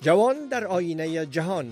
جوان در آینه جهان.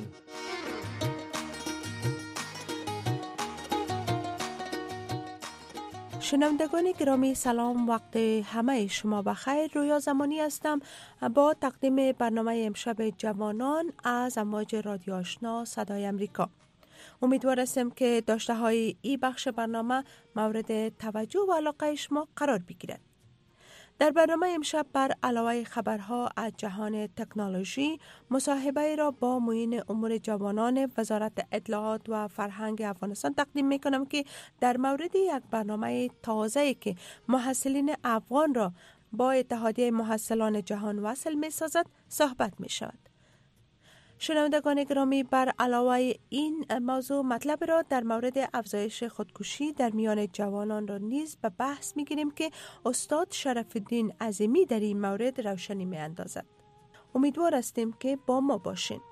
شنوندگان گرامی سلام، وقت همه شما بخیر. رویا زمانی هستم با تقدیم برنامه امشب جوانان از امواج رادیو آشنا صدای امریکا. امیدوار هستم که داشته های این بخش برنامه مورد توجه و علاقه شما قرار بگیرد. در برنامه امشب بر علاوه خبرها از جهان تکنولوژی، مصاحبه را با معین امور جوانان وزارت اطلاعات و فرهنگ افغانستان تقدیم می کنم که در مورد یک برنامه تازه‌ای که محصلین افغان را با اتحادیه محصلان جهان وصل می سازد صحبت می شود. شنوندگان گرامی، بر علاوه این موضوع مطلب را در مورد افزایش خودکشی در میان جوانان را نیز به بحث می گیریم که استاد شرف الدین عظیمی در این مورد روشنی می اندازد. امیدوار هستیم که با ما باشین.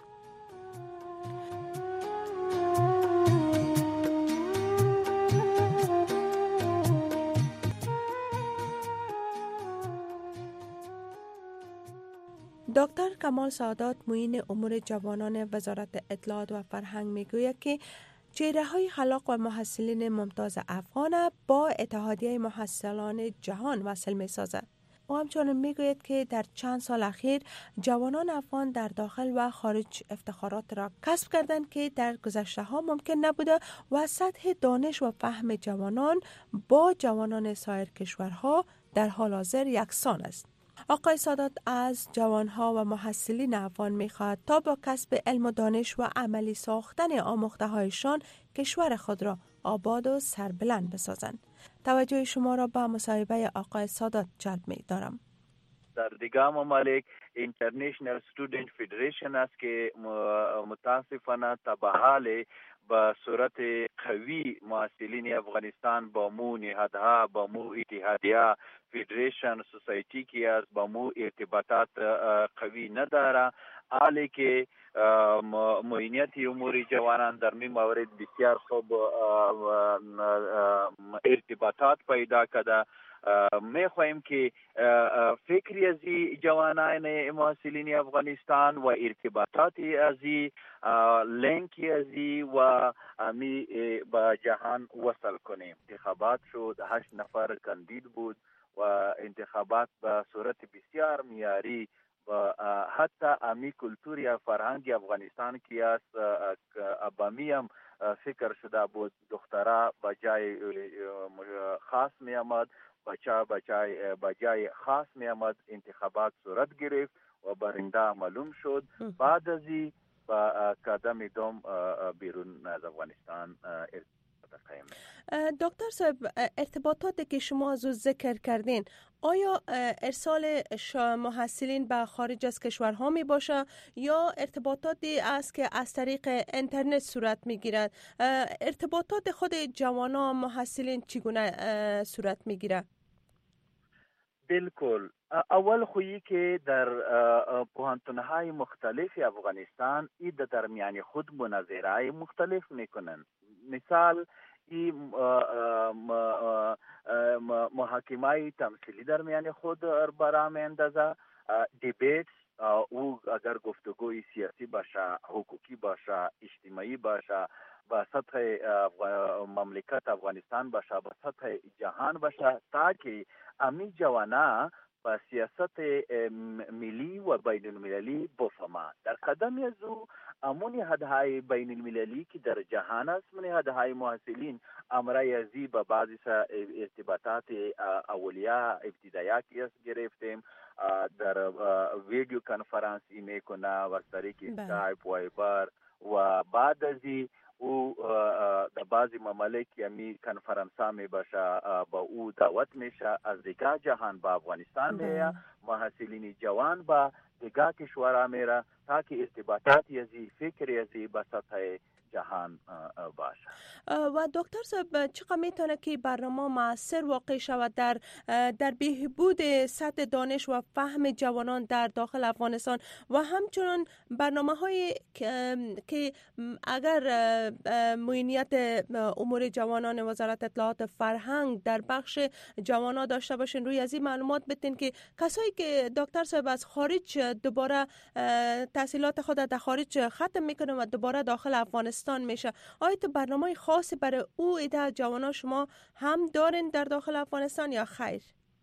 دکتر کمال سعادت، معین امور جوانان وزارت اطلاعات و فرهنگ میگوید که چهره‌های خلاق و محصلین ممتاز افغان با اتحادیه محصلان جهان وصل می‌سازد. او همچنین میگوید که در چند سال اخیر جوانان افغان در داخل و خارج افتخارات را کسب کردند که در گذشته‌ها ممکن نبوده و سطح دانش و فهم جوانان با جوانان سایر کشورها در حال حاضر یکسان است. آقای سادات از جوانها و محصلین افغان می‌خواهد تا با کسب علم و دانش و عملی ساختن آموخته‌هایشان کشور خود را آباد و سربلند بسازند. توجه شما را به مصاحبه آقای سادات جلب می‌دارم. در دیگر ممالک اینترنشنل استودنت فدریشن است که متاسفانه تبعال به صورت قوی محصلین افغانستان با مو نهادها، با مو اتحادیه فدریشن سوسایتی که است، با مو ارتباطات قوی نداره. حالی که معینیت امور جوانان در می مورد بسیار خوب ارتباطات پیدا کرده. می خواهیم که فکری از جوانان محصلین افغانستان و ارتباطات از لینکی از و می با جهان وصل کنیم. انتخابات شد، 8 نفر کاندید بود و انتخابات به صورت بسیار معیاری و حتی امی کلتور یا فرهنگ افغانستان کی است ابامی هم فکر شده بود دخترها با جای خاص می آمد، بجای خاص می آمد. انتخابات صورت گرفت و برنده معلوم شد. بعد از این با قدم دوم بیرون از افغانستان دکتر صاحب، ارتباطاتی که شما از او ذکر کردین، آیا ارسال محصلین به خارج از کشورها می باشه یا ارتباطاتی است که از طریق اینترنت صورت می گیرد؟ ارتباطات خود جوانان محصلین چگونه صورت می گیرد؟ بالکل. اول خویی که در پوهنتون‌های مختلف افغانستان این در میان خود مناظره‌های مختلف میکنن. مثال این محاکمه تمثیلی در میان خود برام اندازه دیبیت او اگر گفتگوی سیاسی باشه، حقوقی باشه، اجتماعی باشه، با سطح مملکت افغانستان باشه، با سطح جهان باشه، تاکه امی جوانا با سیاست ملی و بین المللی بفهمه. در قدم از او امون حدهای بین المللی که در جهان است، من حدهای محصلین امرای ازی با بعضی ارتباطات اولیه ابتدایی که گرفتیم در ویدیو کنفرانسی میکنه و از طریق اسکایپ و وایبر و بعد از او در بعضی ممالک یمی کنفرانسا می باشه با او دعوت میشه از دیگر جهان با افغانستان میه محصلین جوان با دیگر کشورها میره تاکه ارتباطات یزی فکر یزی با سطح جهان باشه. و دکتر صاحب چقدر میتونه که برنامه مؤثر واقع شود در بهبود سطح دانش و فهم جوانان در داخل افغانستان و همچنان برنامه هایی که اگر معینیت امور جوانان وزارت اطلاعات فرهنگ در بخش جوانان داشته باشین، روی از این معلومات بتین که کسایی که دکتر صاحب از خارج دوباره تحصیلات خود در خارج ختم میکنه و دوباره داخل افغانستان میشه، آیا برنامه خاصی برای او ایده جوانان شما هم دارین در داخل افغانستان یا خیر؟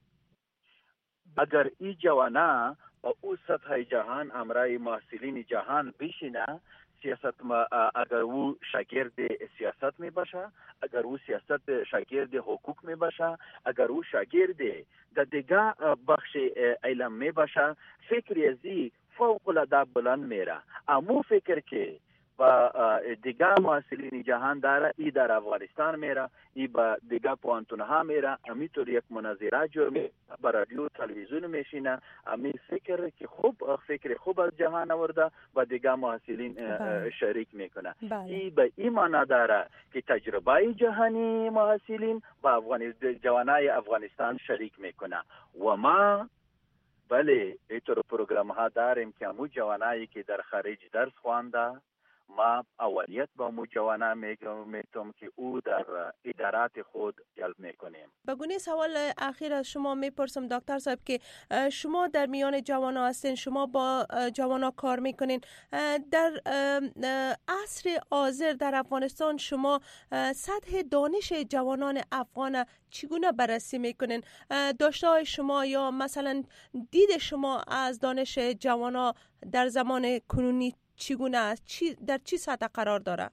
اگر این جوانا با او سطح جهان امرای محصلین جهان بشینه، سیاست اگر او شاگرد سیاست می باشه، اگر او سیاست شاگرد حقوق می باشه، اگر او شاگرد در دیگه بخش علم می باشه، فکری ازی فوق العاده بلند میره. امو فکر که با دیگه محصلین جهان داره، ای در افغانستان میره، ای با دیگه پوانتون ها میره، امیطور یک مناظره جور میره، با رادیو تلویزیون میشینه، امی فکر که فکر خوب از جهان آورده با دیگه محصلین شریک میکنه. ای با ای معنا داره که تجربه جهانی محصلین با جوانای افغانستان شریک میکنه. و ما بله اینطور پروگرام ها داریم که همون جوانایی که در خارج درس خوانده، ما اولیت با مو جوانا میتونم که او در ادارات خود جلب میکنیم. بگونه سوال اخیر از شما میپرسم دکتر صاحب که شما در میان جوانا هستین، شما با جوانا کار میکنین، در عصر حاضر در افغانستان شما سطح دانش جوانان افغان چگونه بررسی میکنین؟ داشته های شما یا مثلا دید شما از دانش جوانا در زمان کنونی چگونه است؟ در چی سطح قرار داره؟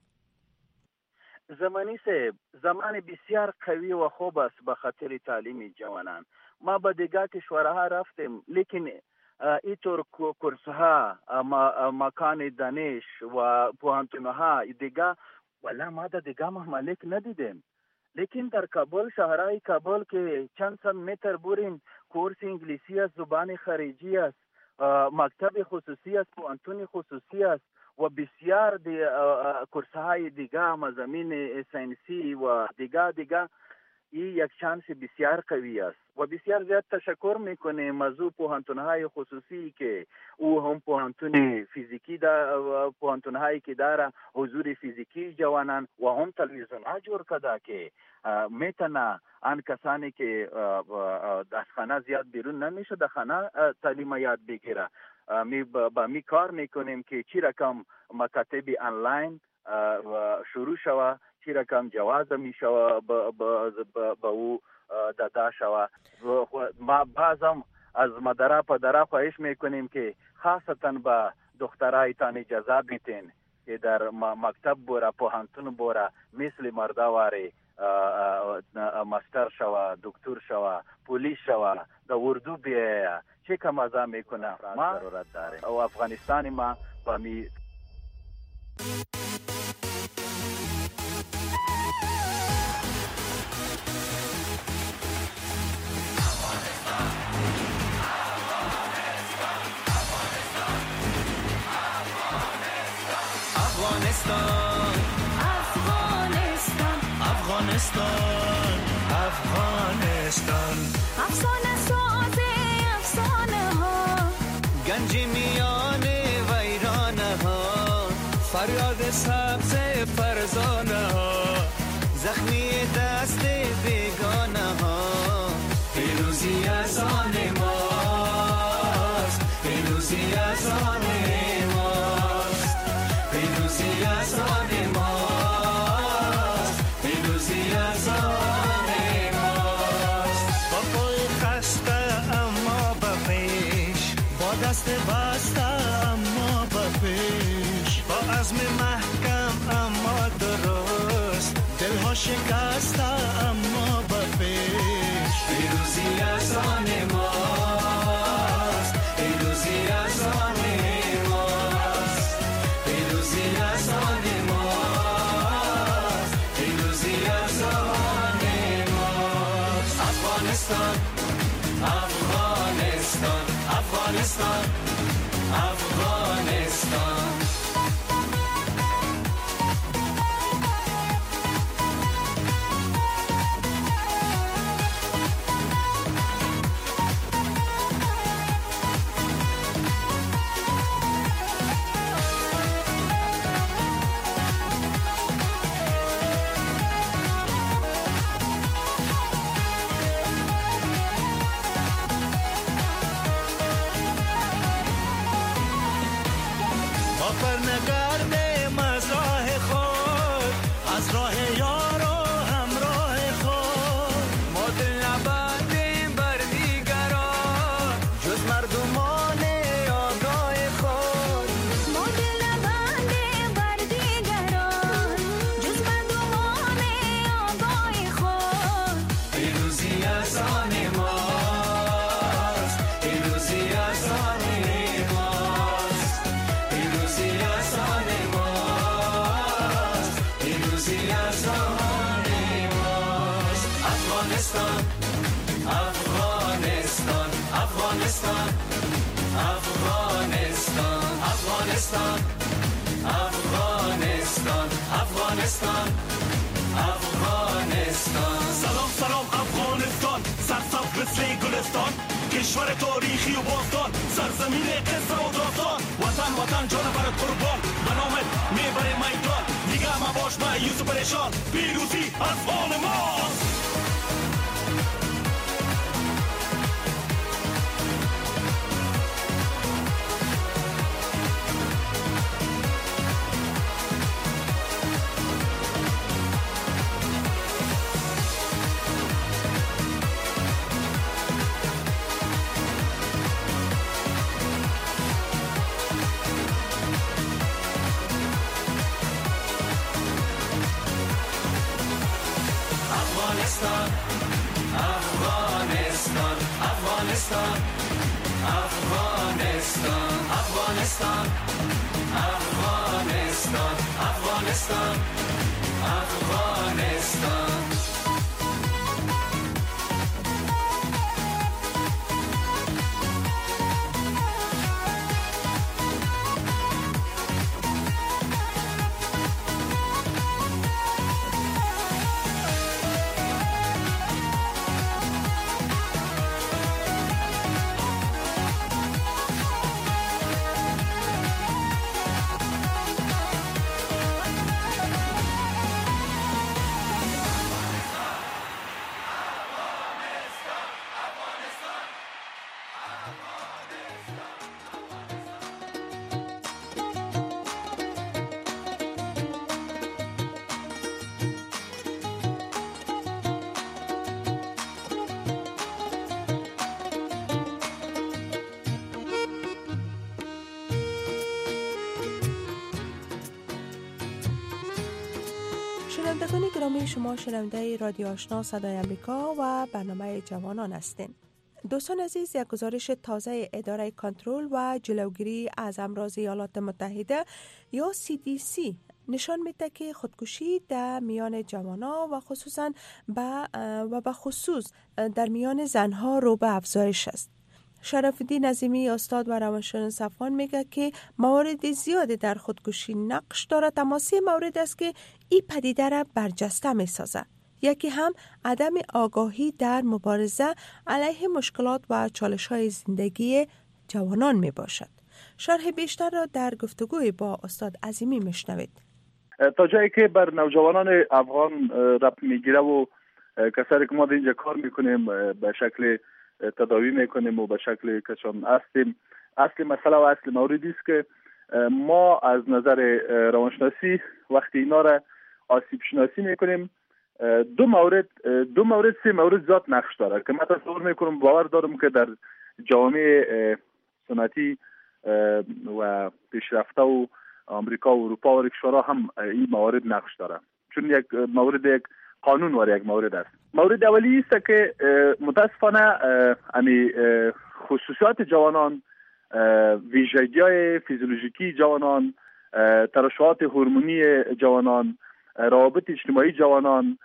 زمان بسیار قوی و خوب است به خاطر تعلیم جوانان. ما به دیگه کشورها رفتیم، لیکن اینطور کورسها، مکان دانش و پوهنتونها دیگه والا ما در دیگه ممالک ندیدیم. لیکن در کابل، شهرهای کابل که چند صد متر برین کورس انگلیسی است، زبان خارجی است، مکتب خصوصی است، پوهنتون خصوصی است و بسیار کورس‌های دیگه، مضامین ساینسی و دیگه این یک شانس بسیار قوی است و بسیار زیاد تشکر میکنه موضوع پوهنتون‌های خصوصی که او هم پوهنتون فیزیکی داره، پوهنتون‌هایی که داره حضور فیزیکی جوانان و هم تلویزیون‌ها جور کرده که میتونه آن کسانی که از خانه زیاد بیرون نمیشه در خانه تعلیم یاد بگیره. با می کار میکنیم که چی رقم مکاتب آنلاین شروع شوه، چی رقم جواز می شوه با او داده شوه. ما بعضم از مدره پدره خواهش میکنیم که خاصتا با دخترایتان اجازه بیتین که در مکتب بوره، پوهنتون بوره، مثل مردواری مستر شوه، دکتر شوه، پولیس شوه، در اردو بیایه، چه که مزه میکنه. ما ضرورت داره و افغانستان ما با می افغانستان افسانه ساز افسانه ها، گنج میان ویرانه ها، فریاد سبز فرزانه ها، زخمی دست بیگانه ها. پیروزی از آن ماست، پیروزی از آن ماست، پیروزی از آن ماست، پیروزی از آن ماست. با پای خسته اما به پیش، با دست بسته اما به پیش، با عزم محکم اما درست، دلها شکسته اما به پیش. پیروزی از آن ماست، پیروزی از آن ماست، پیروزی از آن ماست، پیروزی از آن ماست. افغانستان افغانستان افغانستان افغانستان نگردیم از راه خود، از راه یار و همراه خود. ما دل نبندیم بر دیگران جز مردمان آگاه خود. ما دل نبندیم بر دیگران جز مردمان آگاه خود. پیروزی از آن ماست، پیروزی از آن ماست، پیروزی از آن ماست، پیروزی از آن ماست. افغانستان، افغانستان، افغانستان، افغانستان، افغانستان، افغانستان، افغانستان، افغانستان. سلام سلام افغانستان، سرسبز مثل گلستان، کشور تاریخی و باستان، سرزمین قصه و داستان. وطن وطن جان برات قربان، به نامت میبره میدان. دیگه مباش مایوس و پریشان، پیروزی از آن ماست. Afghanistan, Afghanistan, Afghanistan, Afghanistan, Afghanistan, Afghanistan, Afghanistan, Afghanistan. شنوندگان گرامی، شما شنونده رادیو آشنا صدای امریکا و برنامه جوانان هستین. دوستان عزیز، یک گزارش تازه اداره کنترل و جلوگیری از امراض ایالات متحده یا CDC نشان میده که خودکشی در میان جوانان و خصوصا به خصوص در میان زنها رو به افزایش است. شرف الدین عظیمی، استاد و روانشناس افغان، میگه که موارد زیادی در خودکشی نقش دارد، اما سه مورد است که این پدیده را برجسته میسازه. یکی هم عدم آگاهی در مبارزه علیه مشکلات و چالش‌های زندگی جوانان می باشد. شرح بیشتر را در گفتگوی با استاد عظیمی میشنوید. تا جایی که بر نوجوانان افغان ربط میگیره و کسایی که ما در اینجا کار میکنیم به شکل تداوی میکنیم و به شکل کشان هستیم، اصل مسئله و اصل موردی است که ما از نظر روانشناسی وقتی اینا را آسیب شناسی میکنیم دو مورد سه مورد ذات نقش داره که من تصور میکنم، باور دارم که در جامعه سنتی و پیشرفته و آمریکا و اروپا و کشورها هم این موارد نقش داره، چون یک قانون و یک مورد است. مورد اولی است که متاسفانه خصوصیات جوانان، ویژگی‌های فیزیولوژیکی جوانان، ترشحات هورمونی جوانان، روابط اجتماعی جوانان،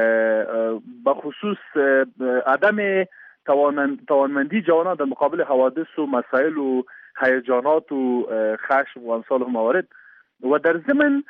به خصوص عدم توانمندی جوانان در مقابل حوادث و مسائل و هیجانات و خشم و امثال موارد و در ضمن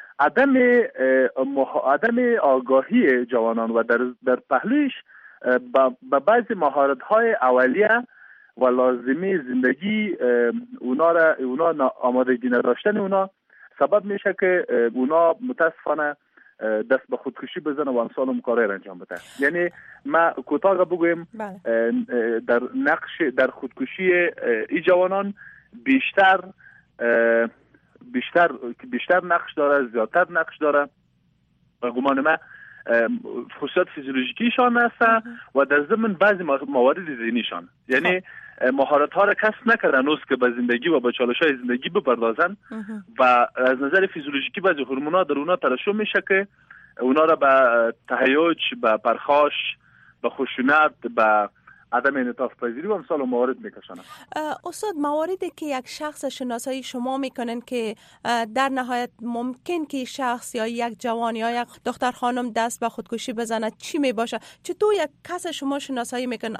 عدم آگاهی جوانان و در پهلوش به بعضی مهارت‌های اولیه و لازمی زندگی اونا آمادگی نداشتن اونا سبب میشه که اونا متاسفانه دست به خودکشی بزنه و امثال کارهای انجام بده. یعنی ما کوتاه بگویم در نقش در خودکشی ای جوانان بیشتر بیشتر نقش داره، زیادتر نقش داره و گمان من خصوصیات فیزیولوژیکیشان هست و در ضمن بعضی موارد ذهنیشان، یعنی مهارت ها را کسب نکردن هنوز که به زندگی و به چالش های زندگی بپردازن و از نظر فیزیولوژیکی بعضی هورمونا در اونا ترشح میشه که اونا را به تهیج، به پرخاش، به خشونت، به عدم انعطاف پذیری و امثال موارد میکشنن. استاد، مواردی که یک شخص شناسایی شما میکنن که در نهایت ممکن که شخص یا یک جوان یا یک دختر خانم دست به خودکشی بزنه چی میباشه؟ چطور یک کس شما شناسایی میکن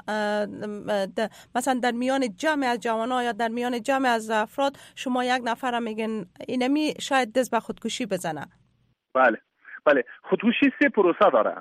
مثلا در میان جمع از جوانان یا در میان جمع از افراد شما یک نفر میگن اینمی شاید دست به خودکشی بزنه؟ بله خودکشی 3 پروسه داره.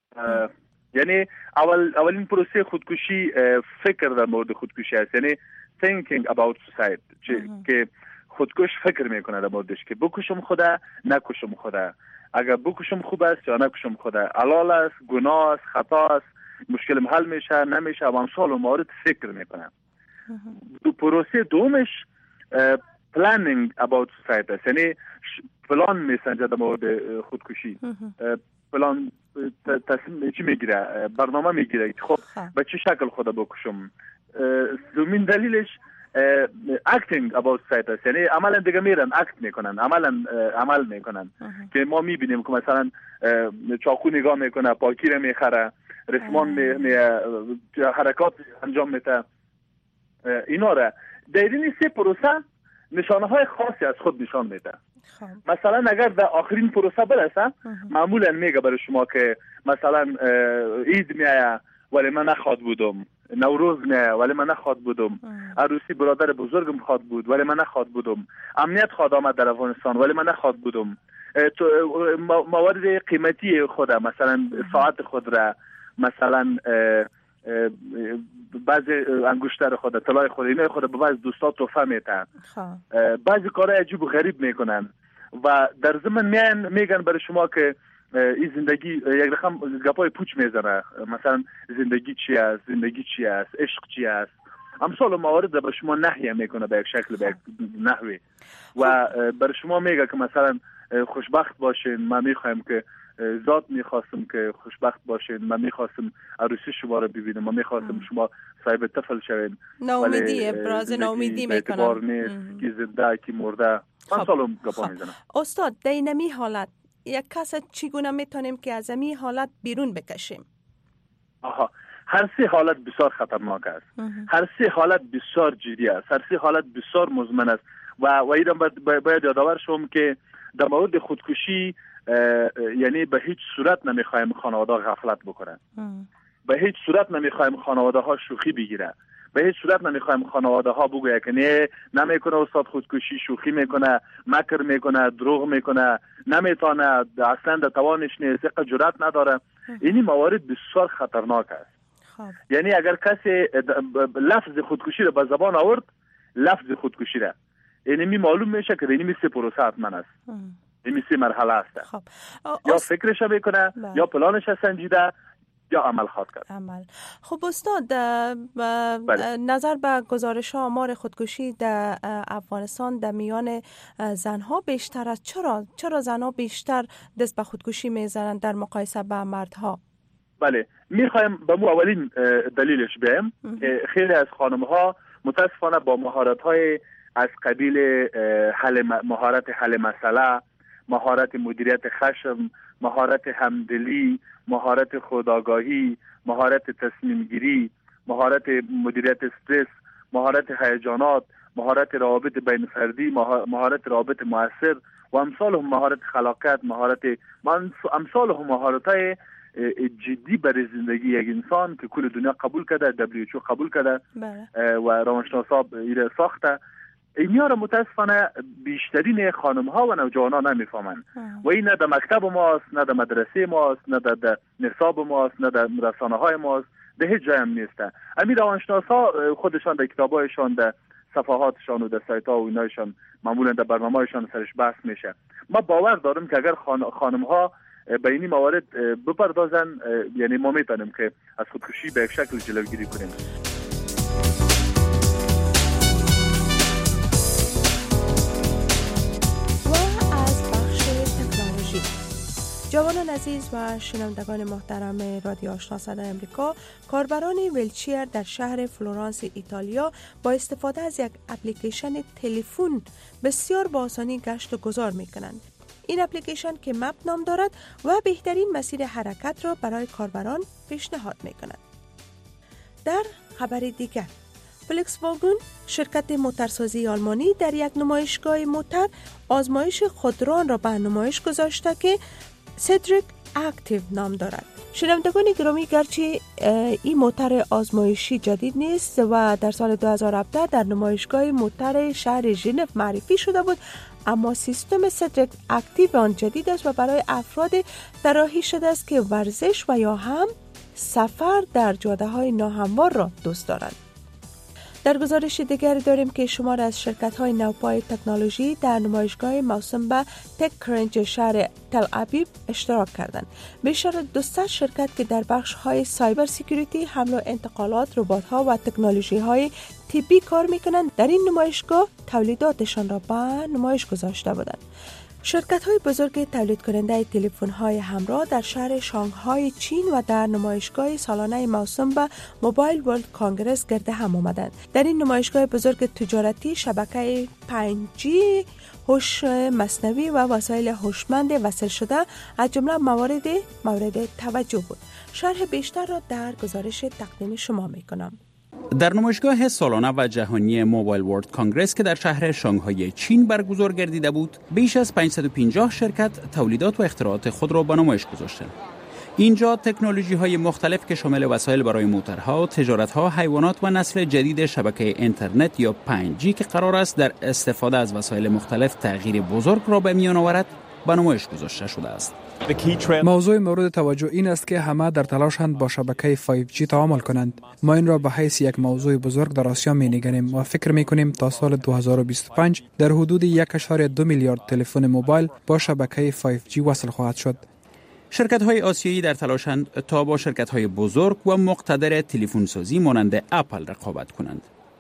یعنی اولین پروسه خودکشی فکر در مورد خودکشی است، یعنی thinking about suicide، که خودکش فکر میکنه در موردش که بکشم خدا نکشم خدا، اگر بکشم خوب است یا نکشم خدا، حلال است، گناه است، خطا است، مشکلم حل میشه نمیشه و امثال موارد فکر میکنه. پروسه دومش planning about suicide است، یعنی پلان میسنجه در مورد خودکشی، پلان تصمیم چی میگیره، برنامه میگیره که خب به چه شکل خدا بکشم. دومین دلیلش acting about suicide است، یعنی عملا دیگه میرن اکت میکنن، عمل میکنن که ما میبینیم که مثلا چاقو نگاه میکنه، پاکی رو میخره، رسمان حرکات انجام میده. اینا را در این 3 پروسه نشانه های خاصی از خود نشان میده. مثلا اگر در آخرین پروسه برسه معمولا میگه برای شما که مثلا عید میایه ولی من نخواد بودم، نوروز میایه ولی من نخواد بودم، عروسی برادر بزرگم خواد بود ولی من نخواد بودم، امنیت خواد آمد در افغانستان ولی من نخواد بودم، موارد قیمتی خود مثلا ساعت خود را، مثلا بعضی انگشتر خود، طلای خود، اینا خود به بعض دوستا تحفه میتن، بعضی کارهای عجیب و غریب میکنن و در ضمن میگن برای شما که این زندگی یک رقم گپای پوچ میزنه، مثلا زندگی چی است، زندگی چی است، عشق چی است، امثال موارد برای شما نحیه میکنه به یک شکل، به یک نحوی و برای شما میگه که مثلا خوشبخت باشین، من میخوایم که ذات میخواستم که خوشبخت باشین، من میخواستم عروسی شما رو ببینم، من میخواستم شما صاحب طفل شوین، ناامیدی ابراز ناامیدی میکنم، اعتبار نیست که زنده کی مرده. مثلا گپا میزنم. استاد، در اینمی حالت یک کس چگونه میتونیم که از این حالت بیرون بکشیم؟ هر 3 حالت بسیار خطرناک است، هر 3 حالت بسیار جدی است، هر 3 حالت بسیار مزمن است و اینا باید یادآور شوم که در مورد خودکشی یعنی به هیچ صورت نمیخوایم خانواده غفلت بکنن، به هیچ صورت نمیخوایم خانواده ها شوخی بگیره، به هیچ صورت نمیخوایم خانواده ها بگویه که نه نمیکنه استاد خودکشی، شوخی میکنه، مکر میکنه، دروغ میکنه، نمیتونه، اصلا در توانش نیست، جرأت نداره. اینی موارد بسیار خطرناک است. یعنی اگر کسی لفظ خودکشی رو به زبان آورد، لفظ خودکشی را، یعنی معلوم میشه که اینی 3 پروسه حتما است، این 3 مرحله است. یا فکرش میکنه، یا پلانش سنجیده، یا عمل خواهد کرد. خب استاد، نظر به گزارش آمار خودکشی در افغانستان در میان زنها بیشتر است. چرا زنها بیشتر دست به خودکشی میزنند در مقایسه با مردها؟ بله، میخوایم به مو اولین دلیلش بیم. خیلی از خانم‌ها متاسفانه با مهارت‌های از قبیل مهارت حل مسئله، مهارت مدیریت خشم، مهارت همدلی، مهارت خودآگاهی، مهارت تصمیم گیری، مهارت مدیریت استرس، مهارت هیجانات، مهارت روابط بین فردی، مهارت روابط مؤثر و امثال هم مهارت خلاقیت، امثال هم مهارت‌های جدی برای زندگی یک انسان که کل دنیا قبول کرده، WHO قبول کرده و روانشناسا ایره ساخته. اینا را متاسفانه بیشترین خانم ها و نوجوانان نمیفهمن و این نه در مکتب ماست، نه در مدرسه ماست، نه در نصاب ماست، نه در رسانه های ماست، در هیچ جای هم نیسته. امیر روانشناسا خودشان در کتابایشان، در صفحاتشان و در سایت ها و اینایشان معمولا در برنامه‌هایشان سرش بحث میشه. ما باور دارم که اگر خانم ها به این موارد بپردازن، یعنی ما میتونیم که از خودکشی به یک شکل جلوگیری کنیم. همراهان عزیز و شنوندگان محترم رادیو آشنا صدای امریکا، کاربران ویلچیر در شهر فلورانس ایتالیا با استفاده از یک اپلیکیشن تلفن بسیار با آسانی گشت و گذار می کنند. این اپلیکیشن که مپ نام دارد و بهترین مسیر حرکت را برای کاربران پیشنهاد می کند. در خبر دیگر، فولکس واگن شرکت موترسازی آلمانی در یک نمایشگاه موتر آزمایش خودران را به نمایش گذاشته که سدریک اکتیو نام دارد. شنوندگان گرامی، گرچه این موتر آزمایشی جدید نیست و در سال 2017 در نمایشگاه موتر شهر ژنو معرفی شده بود، اما سیستم سدریک اکتیو آن جدید است و برای افراد طراحی شده است که ورزش و یا هم سفر در جاده‌های ناهموار را دوست دارند. در گزارش دیگری داریم که شمار از شرکت‌های نوپای تکنولوژی در نمایشگاه موسوم به تک کرنچ شهر تل ابیب اشتراک کردند. بیش از 200 شرکت که در بخش‌های سایبر سکیوریتی، حمل و انتقالات، ربات‌ها و تکنولوژی‌های طبی کار می‌کنند در این نمایشگاه تولیداتشان را به نمایش گذاشته بودند. شرکت‌های بزرگ تولید کننده تلفن‌های همراه در شهر شانگهای چین و در نمایشگاه سالانه موسوم به موبایل ورلد کانگرس گرد هم آمدند. در این نمایشگاه بزرگ تجارتی شبکه 5G، هوش مصنوعی و وسایل هوشمند وصل شده از جمله مورد توجه بود. شرح بیشتر را در گزارش تقدیم شما می‌کنم. در نمایشگاه سالانه و جهانی موبایل ورلد کانگرس که در شهر شانگهای چین برگزار گردیده بود، بیش از 550 شرکت تولیدات و اختراعات خود را به نمایش گذاشتند. اینجا تکنولوژی‌های مختلف که شامل وسایل برای موترها، تجارت‌ها، حیوانات و نسل جدید شبکه اینترنت یا 5G که قرار است در استفاده از وسایل مختلف تغییر بزرگ را به میان آورد، به نمایش گذاشته شده است. موضوع مورد توجه این است که همه در تلاشند با شبکه 5G تعامل کنند. ما این را به حیث یک موضوع بزرگ در آسیا می‌نگریم و فکر می‌کنیم تا سال 2025 در حدود 1.2 میلیارد تلفن موبایل با شبکه 5G وصل خواهد شد. شرکت‌های آسیایی در تلاشند تا با شرکت‌های بزرگ و مقتدر تلفن‌سازی مانند اپل رقابت کنند.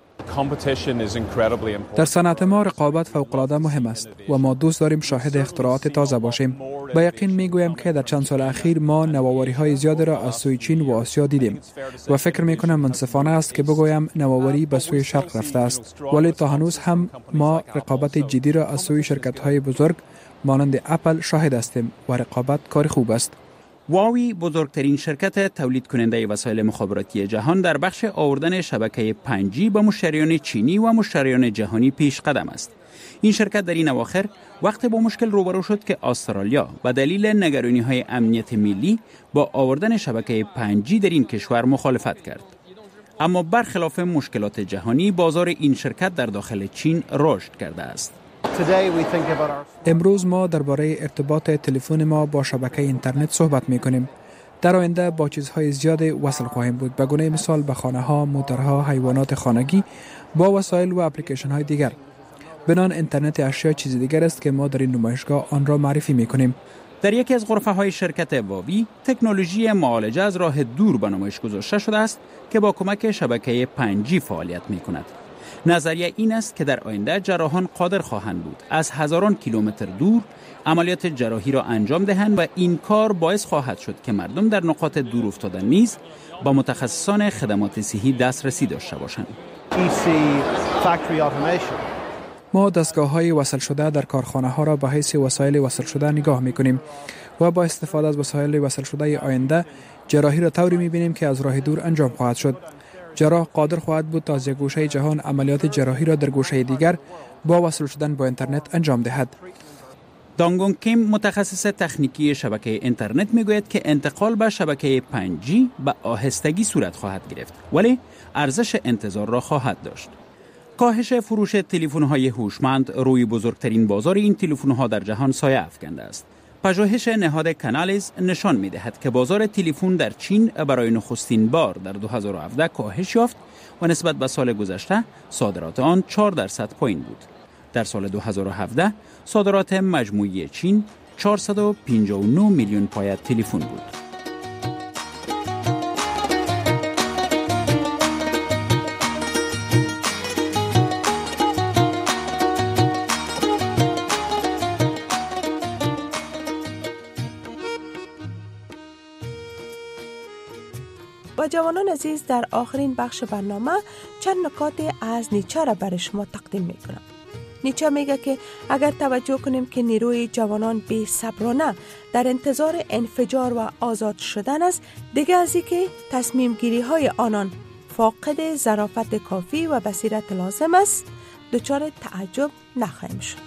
در صنعت ما رقابت فوق‌العاده مهم است و ما دوست داریم شاهد اختراعات تازه باشیم. با یقین میگویم که در چند سال اخیر ما نوآوری‌های زیادی را از سوی چین و آسیا دیدیم و فکر می‌کنم منصفانه است که بگویم نوآوری به سوی شرق رفته است، ولی تا هنوز هم ما رقابت جدی را از سوی شرکت‌های بزرگ مانند اپل شاهد هستیم و رقابت کار خوب است. هواوی بزرگترین شرکت تولید کننده وسایل مخابراتی جهان در بخش آوردن شبکه 5G به مشتریان چینی و مشتریان جهانی پیش قدم است. این شرکت در این اواخر وقت با مشکل روبرو شد که استرالیا به دلیل نگرانی‌های امنیت ملی با آوردن شبکه 5G در این کشور مخالفت کرد. اما برخلاف مشکلات جهانی، بازار این شرکت در داخل چین رشد کرده است. امروز ما درباره ارتباط تلفن ما با شبکه اینترنت صحبت می‌کنیم. در آینده با چیزهای زیاد وصل خواهیم بود، به گونه مثال به خانه‌ها، موترها، حیوانات خانگی با وسایل و اپلیکیشن‌های دیگر. بنان اینترنت اشیا چیز دیگر است که ما در این نمایشگاه آن را معرفی می‌کنیم. در یکی از غرفه‌های شرکت هواوی، تکنولوژی معالجه از راه دور به نمایش گذاشته شده است که با کمک شبکه 5G فعالیت می‌کند. نظریه این است که در آینده جراحان قادر خواهند بود از هزاران کیلومتر دور عملیات جراحی را انجام دهند و این کار باعث خواهد شد که مردم در نقاط دور افتاده نیز با متخصصان خدمات صحی دسترسی داشته باشند. ما دستگاه‌های وصل شده در کارخانه‌ها را به حیث وسایل وصل شده نگاه می‌کنیم و با استفاده از وسایل وصل شده آینده جراحی را طوری می‌بینیم که از راه دور انجام خواهد شد. جراح قادر خواهد بود تا از یک گوشه جهان عملیات جراحی را در گوشه دیگر با وصل شدن با اینترنت انجام دهد. دانگون کیم متخصص تکنیکی شبکه اینترنت میگوید که انتقال به شبکه 5G به آهستگی صورت خواهد گرفت، ولی ارزش انتظار را خواهد داشت. کاهش فروش تلفن‌های هوشمند روی بزرگترین بازار این تلفن‌ها در جهان سایه افکنده است. پژوهش نهاد کانالیز نشان می‌دهد که بازار تلفن در چین برای نخستین بار در 2017 کاهش یافت و نسبت به سال گذشته صادرات آن 4% پایین بود. در سال 2017 صادرات مجموعی چین 459 میلیون پایه تلفن بود. و جوانان عزیز، در آخرین بخش برنامه چند نکات از نیچه را برای شما تقدیم میکنم. نیچه میگه که اگر توجه کنیم که نیروی جوانان بی صبرانه در انتظار انفجار و آزاد شدن است، دیگه از اینکه تصمیم گیری های آنان فاقد ظرافت کافی و بصیرت لازم است، دچار تعجب نخواهیم شد.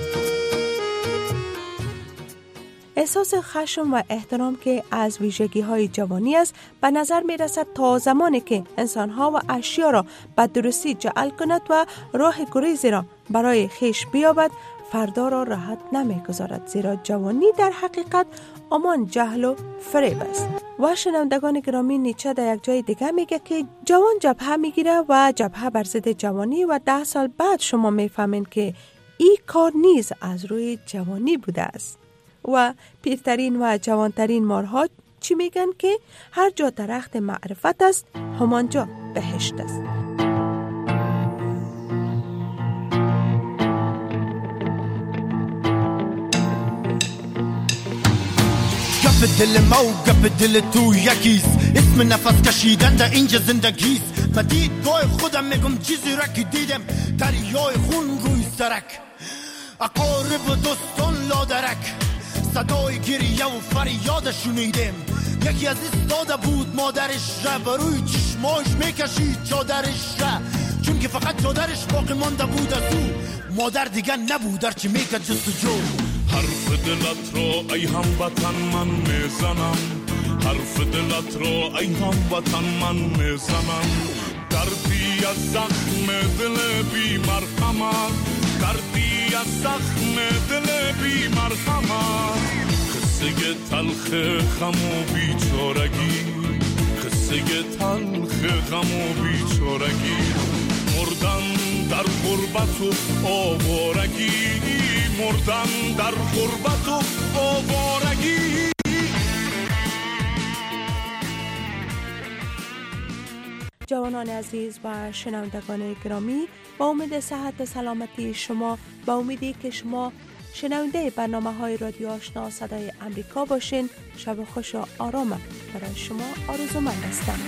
احساس خشم و احترام که از ویژگی های جوانی است، به نظر می رسد تا زمانی که انسان ها و اشیا را به درستی جعل کند و راه گریزی را برای خیش بیابد، فردا را راحت نمی گذارد، زیرا جوانی در حقیقت امان جهل و فریب است. و شنوندگان گرامی، نیچه در یک جای دیگه میگه که جوان جبهه میگیره و جبهه بر ضد جوانی و 10 سال بعد شما میفهمین که این کار نیز از روی جوانی بوده است. و پیرترین و جوانترین مارها چی میگن که هر جا درخت معرفت است، همانجا بهشت است. گپ دل ما و گپ دل تو یکیست، اسم نفس کشیدن در اینجا زندگیست. و دیدگاه خودم میگم چیزی را که دیدم، دریای خون روی سرک، اقارب و دوستان لادرک، صدای گریه و فریاد شنیدم. یکی از استاده بود مادرش را، بروی چشماش میکشید چادرش را، چون که فقط چادرش باقی مانده بود از او، مادر دیگه نبود هرچی میکرد جستجو. حرف دلت را ای هموطن من میزنم، حرف دلت را ای هموطن من میزنم. دردی از زخم دل بی مرحمت، دردی از زخم دل بی مرحمت. قصه تلخ غم و بیچارگی، قصه تلخ غم و بیچارگی. مردن در غربت و آوارگی، مردن در غربت و آوارگی. جوانان عزیز و شنوندگان گرامی، با امید صحت و سلامتی شما، با امیدی که شما شنونده برنامه های رادیو آشنا صدای امریکا باشین، شب خوش و آرام برای شما آرزومند هستم.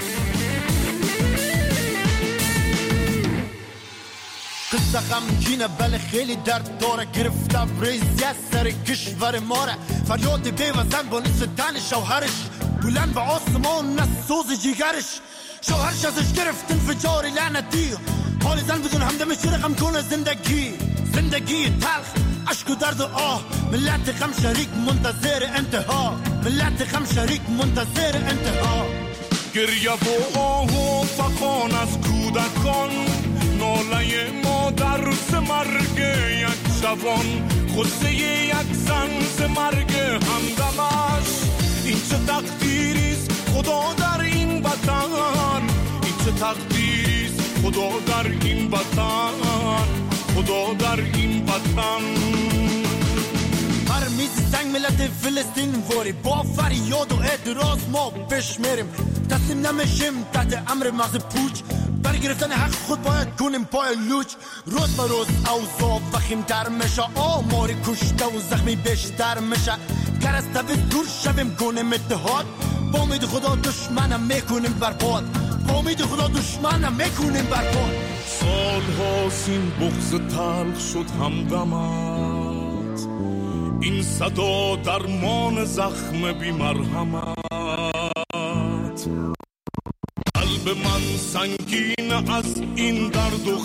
قصه غمگینه بله خیلی درد داره، گرفته بریزی از سر کشور ماره، فریاد بیوزن با نصف تن شوهرش، بلند به آسمان از سوز جیگرش. شوهرش ازش گرفت انفجار لعنتی، حال زن بدون همدمش رقم کنه زندگی. زندگی تلخ، عشق و درد و آه، ملت غم شریک منتظر انتها، ملت غم شریک منتظر انتها. گریه و آه و فقان از کودکان، ناله مادر ز مرگ یک جوان، غصه یک زن ز مرگ همدمش. این چه تقدیریست خدا در این وطن، این چه تقدیریست خدا در این وطن، خدا در این وطن. هر میز سنگ ملت فلسطین واری، با فریاد و اعتراض ما پیش میریم، تسلیم نمیشیم تحت امر مغز پوچ. برگرفتن حق خود باید کنیم پای لوچ. روز به روز اوضاع وخیم‌تر میشه، آمار کشته و زخمی بیشتر میشه. گر از تبعیض دور شویم کنیم اتحاد، با امید خدا دشمنم میکنیم برباد، با امید خدا دشمنم میکنیم برباد. سال هاست این بغض تلخ شد همدمت، این صدا درمان زخم بی مرحمت. قلب من سنگین از این درد و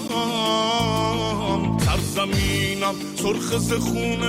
غم، سرزمینم سرخ ز خون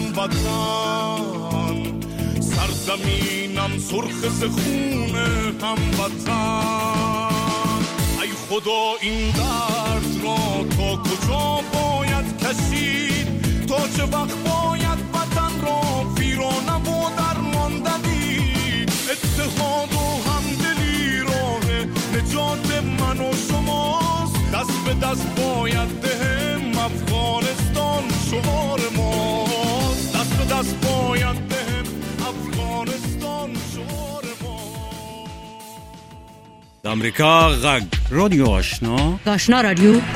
هموطن، سرزمینم سرخ ز خون هموطن. ای خدا این درد را تا کجا باید کشید، تا چه وقت باید وطن را ویرانه و درمانده دید. اتحاد و همدلی راه نجات من و شماست، دست به دست باید دهم افغانستان شعار ماست، دست به دست باید دهم افغانستان شعار ماست. امریکا غږ رادیو آشنا رادیو